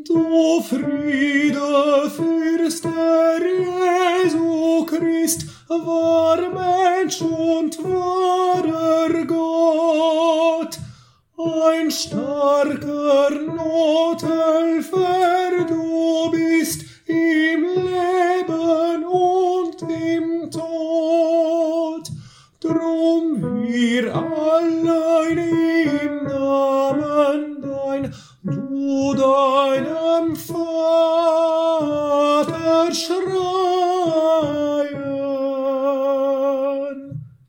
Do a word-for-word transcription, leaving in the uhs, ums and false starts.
Du Friede, Fürst der Jesu Christ, war Mensch und wahrer Gott, ein starker Nothelfer du bist im Leben und im Tod. Drum wir allein im Namen dein, du deinem Vater